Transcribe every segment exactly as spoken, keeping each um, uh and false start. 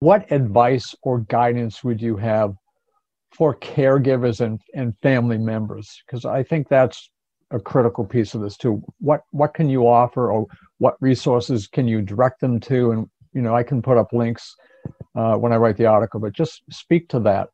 what advice or guidance would you have for caregivers and, and family members? Because I think that's a critical piece of this too. What what can you offer, or what resources can you direct them to? And you know, I can put up links uh, when I write the article, but just speak to that.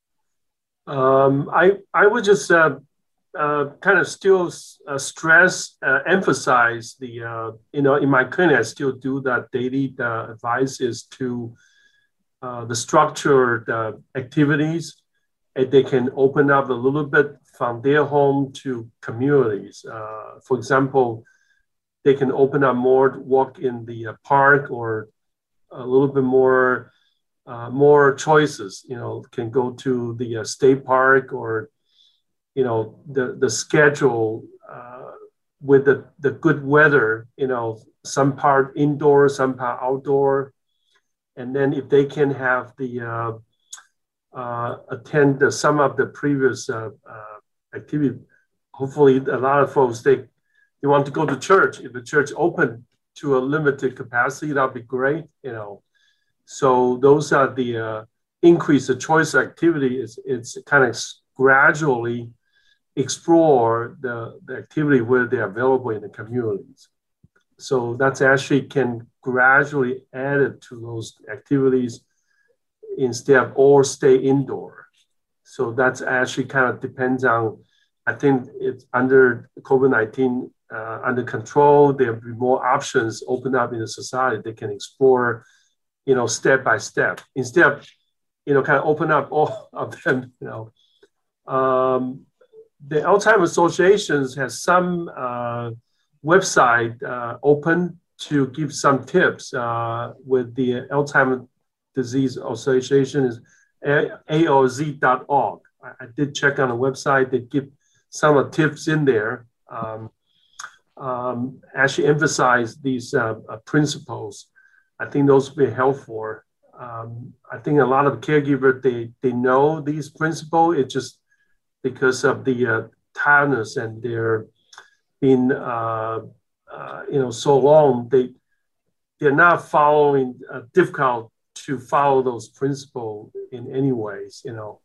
Um, I I would just uh, uh, kind of still uh, stress, uh, emphasize the uh, you know, in my clinic I still do that daily. The advice is to uh, the structured uh, activities. And they can open up a little bit from their home to communities. Uh, for example, they can open up more, walk in the uh, park, or a little bit more, uh, more choices. You know, can go to the uh, state park, or you know, the the schedule uh, with the the good weather. You know, some part indoor, some part outdoor, and then if they can have the uh, uh, attend the, some of the previous uh, uh, activity. Hopefully, a lot of folks, they, they want to go to church. If the church open to a limited capacity, that'd be great, you know. So those are the uh, increase the choice activity. Is it's kind of gradually explore the, the activity where they're available in the communities. So that's actually can gradually add it to those activities instead of all stay indoor. So that's actually kind of depends on, I think it's under COVID nineteen, uh, under control, there'll be more options open up in the society. They can explore, you know, step by step, instead of, you know, kind of open up all of them, you know. Um, the Alzheimer's Associations has some uh, website uh, open to give some tips uh, with the Alzheimer's Disease Association is A O Z dot org. I, I did check on the website. They give some of the tips in there. Um, um, actually emphasize these uh, uh, principles. I think those will be helpful. Um, I think a lot of caregivers, they, they know these principles. It's just because of the uh, tiredness and they're been, uh, uh, you know, so long, they, they're not following, uh, difficult to follow those principles in any ways, you know.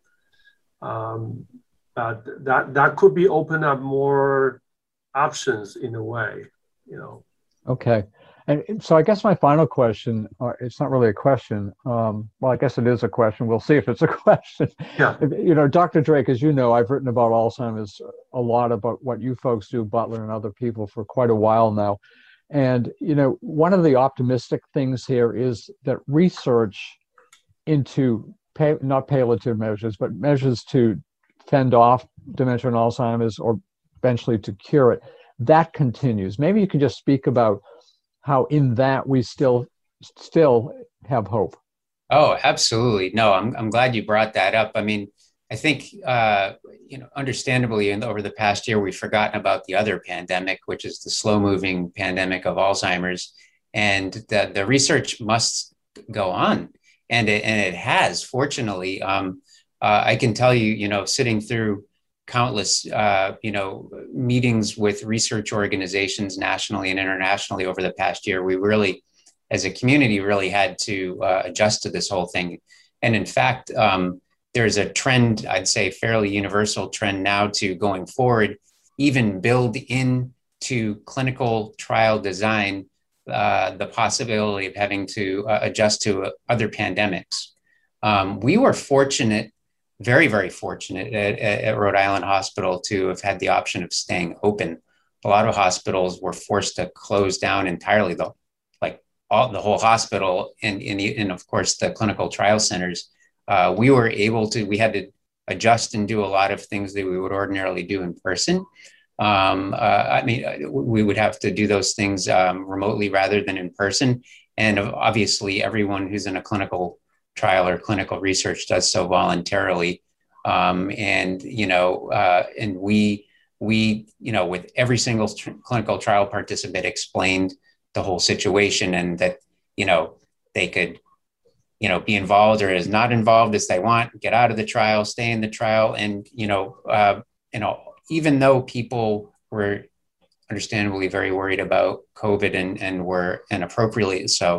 Um, uh, that that could be open up more options in a way, you know. Okay. And so I guess my final question, uh, it's not really a question. Um, well, I guess it is a question. We'll see if it's a question. Yeah. You know, Doctor Drake, as you know, I've written about Alzheimer's a lot, about what you folks do, Butler and other people, for quite a while now. And, you know, one of the optimistic things here is that research into pay, not palliative measures, but measures to fend off dementia and Alzheimer's, or eventually to cure it, that continues. Maybe you can just speak about how in that we still still have hope. Oh, absolutely. No, I'm I'm glad you brought that up. I mean, I think, uh, you know, understandably, and over the past year, we've forgotten about the other pandemic, which is the slow-moving pandemic of Alzheimer's, and the, the research must go on, and it and it has. Fortunately, um, uh, I can tell you, you know, sitting through countless, uh, you know, meetings with research organizations nationally and internationally over the past year, we really, as a community, really had to uh, adjust to this whole thing. And in fact, um, there's a trend, I'd say fairly universal trend now, to going forward, even build in to clinical trial design uh, the possibility of having to uh, adjust to uh, other pandemics. Um, we were fortunate, very, very fortunate at, at Rhode Island Hospital to have had the option of staying open. A lot of hospitals were forced to close down entirely, the, like all, the whole hospital, and, and, and of course the clinical trial centers. Uh, we were able to, we had to adjust and do a lot of things that we would ordinarily do in person. Um, uh, I mean, we would have to do those things um, remotely rather than in person. And obviously everyone who's in a clinical trial or clinical research does so voluntarily. Um, and, you know, uh, and we, we, you know, with every single tr- clinical trial participant explained the whole situation, and that, you know, they could, you know, be involved or is not involved as they want, get out of the trial, stay in the trial. And, you know, uh, you know, even though people were understandably very worried about COVID and, and were, and appropriately so,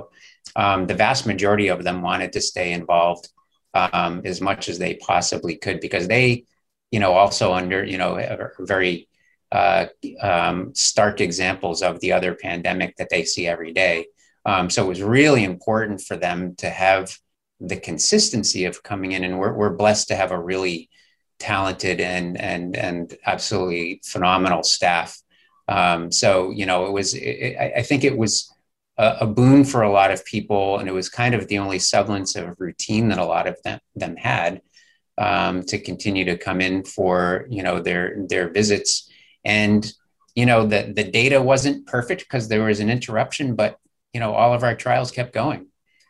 um, the vast majority of them wanted to stay involved um, as much as they possibly could, because they, you know, also under, you know, are very uh, um, stark examples of the other pandemic that they see every day. Um, so it was really important for them to have the consistency of coming in, and we're, we're blessed to have a really talented and and and absolutely phenomenal staff. Um, so you know, it was. It, I think it was a, a boon for a lot of people, and it was kind of the only semblance of routine that a lot of them them had um, to continue to come in for you know their their visits. And you know, the the data wasn't perfect because there was an interruption, but you know, all of our trials kept going.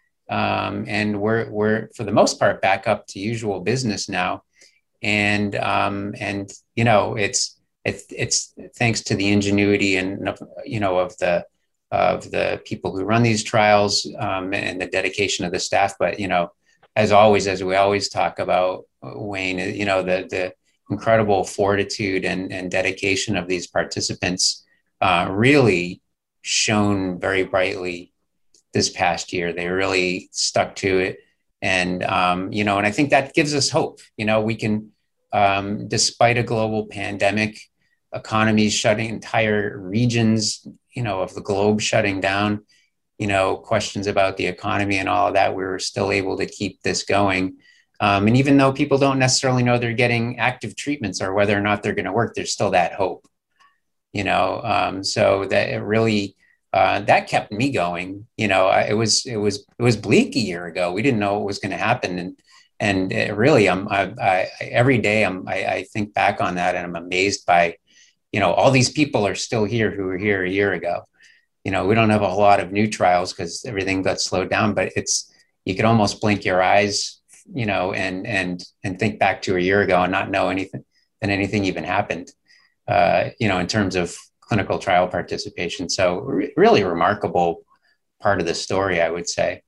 Um, and we're, we're, for the most part, back up to usual business now. And, um, and, you know, it's, it's, it's thanks to the ingenuity and, you know, of the, of the people who run these trials, um, and the dedication of the staff. But, you know, as always, as we always talk about, Wayne, you know, the, the incredible fortitude and, and dedication of these participants, uh, really shone very brightly this past year. They really stuck to it. And, um, you know, and I think that gives us hope. You know, we can, um, despite a global pandemic, economies shutting, entire regions, you know, of the globe shutting down, you know, questions about the economy and all of that, we were still able to keep this going. Um, and even though people don't necessarily know they're getting active treatments or whether or not they're going to work, there's still that hope, you know, um, so that it really, Uh, that kept me going. You know, I, it was it was it was bleak a year ago. We didn't know what was going to happen, and and it really, I'm I, I, every day I'm I, I think back on that, and I'm amazed by, you know, all these people are still here who were here a year ago. You know, we don't have a whole lot of new trials because everything got slowed down, but it's you could almost blink your eyes, you know, and and and think back to a year ago and not know anything that anything even happened. Uh, you know, in terms of clinical trial participation. So re- really remarkable part of the story, I would say.